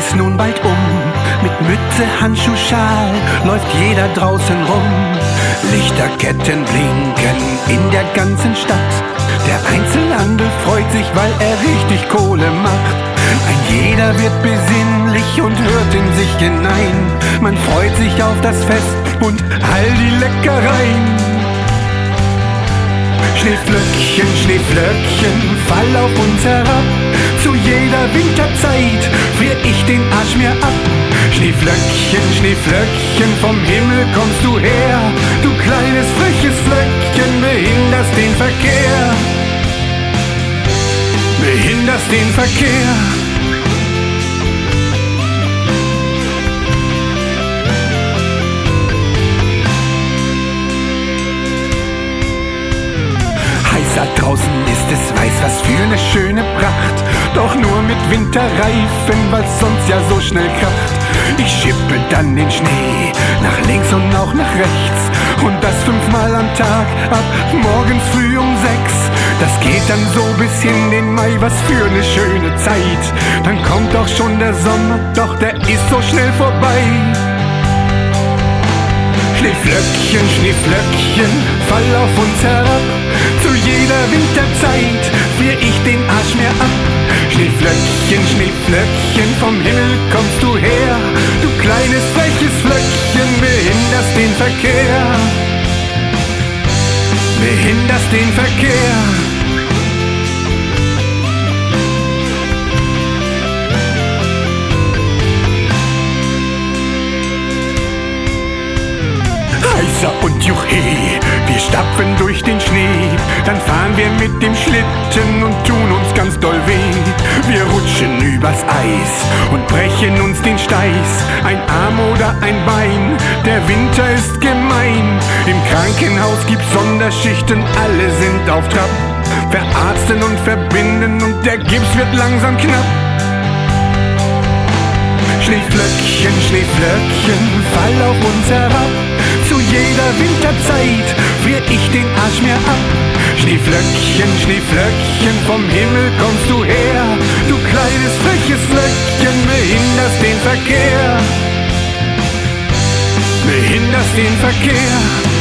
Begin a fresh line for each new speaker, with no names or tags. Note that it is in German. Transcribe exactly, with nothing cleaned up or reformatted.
geht's nun bald um. Mit Mütze, Handschuh, Schal läuft jeder draußen rum. Lichterketten blinken in der ganzen Stadt. Der Einzelhandel freut sich, weil er richtig Kohle macht. Ein jeder wird besinnlich und hört in sich hinein. Man freut sich auf das Fest und all die Leckereien. Schneeflöckchen, Schneeflöckchen, fall auf uns herab. Zu jeder Winterzeit frier ich den Arsch mir ab. Schneeflöckchen, Schneeflöckchen, vom Himmel kommst du her. Du kleines freches Flöckchen, behinderst den Verkehr. Behinderst den Verkehr. Da draußen ist es weiß, was für eine schöne Pracht. Doch nur mit Winterreifen, weil's sonst ja so schnell kracht. Ich schippe dann den Schnee nach links und auch nach rechts. Und das fünfmal am Tag, ab morgens früh um sechs. Das geht dann so bis in den Mai, was für eine schöne Zeit. Dann kommt auch schon der Sommer, doch der ist so schnell vorbei. Schneeflöckchen, Schneeflöckchen, fall auf uns herab. Zu jeder Winterzeit frier ich den Arsch mir ab. Schneeflöckchen, Schneeflöckchen, vom Himmel kommst du her. Du kleines freches Flöckchen, behinderst den Verkehr. Behinderst den Verkehr. Heißer und Juchhe, wir stapfen durch den Schnee. Dann fahren wir mit dem Schlitten und tun uns ganz doll weh. Wir rutschen übers Eis und brechen uns den Steiß. Ein Arm oder ein Bein, der Winter ist gemein. Im Krankenhaus gibt's Sonderschichten, alle sind auf Trab. Verarzten und verbinden und der Gips wird langsam knapp. Schneeflöckchen, Schneeflöckchen, fall auf uns herab. Zu jeder Winterzeit frier ich den Arsch mir ab. Schneeflöckchen, Schneeflöckchen, vom Himmel kommst du her. Du kleines freches Flöckchen, behinderst den Verkehr. Behinderst den Verkehr.